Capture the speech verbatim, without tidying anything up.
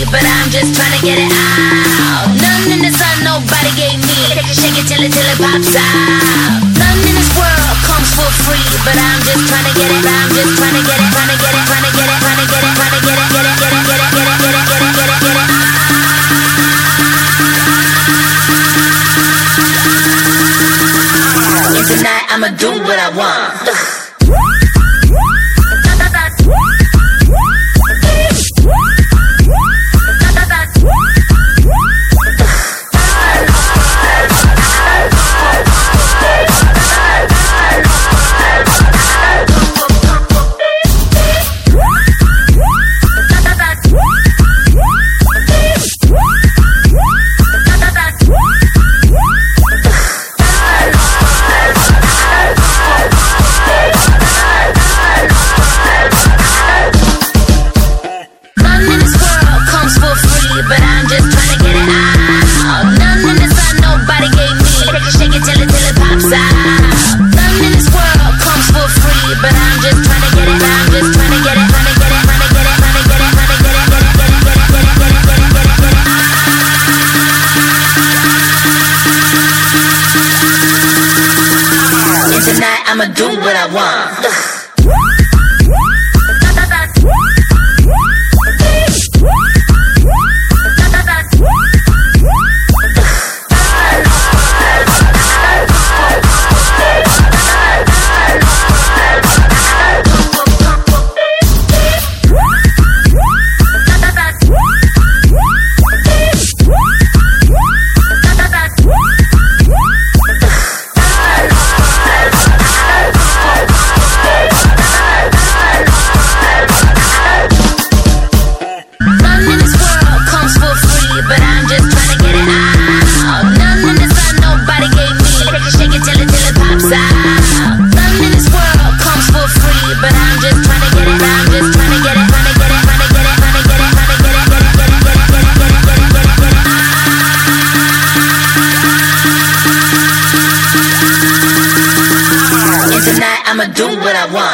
free, but I'm just trying to get it out. None in the sun nobody gave me. Shake it till it till it pops out. None in this world comes for free, but I'm just trying to get it. I'm just trying to get it, trying to get it, trying to get it, trying to get it, trying to get it, get it, get it, get it, get it, get it, get it, get it, get it. And tonight I'ma do what I want. But I'm just trying to get it out. None in the sun nobody gave me. Shake it till it till it pops out. None in this world comes for free, but I'm just trying to get it. I'm just trying to get it, trying to get it, trying to get it, trying to get it, trying to get it, get it, get it, get it, get it, get it, get it, get it, get it. And tonight I'ma do what I want. But I'm just trying to get it out. None in the sun nobody gave me. Shake it till it till it pops out. None in this world comes for free, but I'm just trying to get it. I'm just trying to get it, trying to get it, trying to get it, trying to get it, trying to get it, get it, get it, get it, get it, get it, get it, get it, get it. And tonight I'ma do what I want.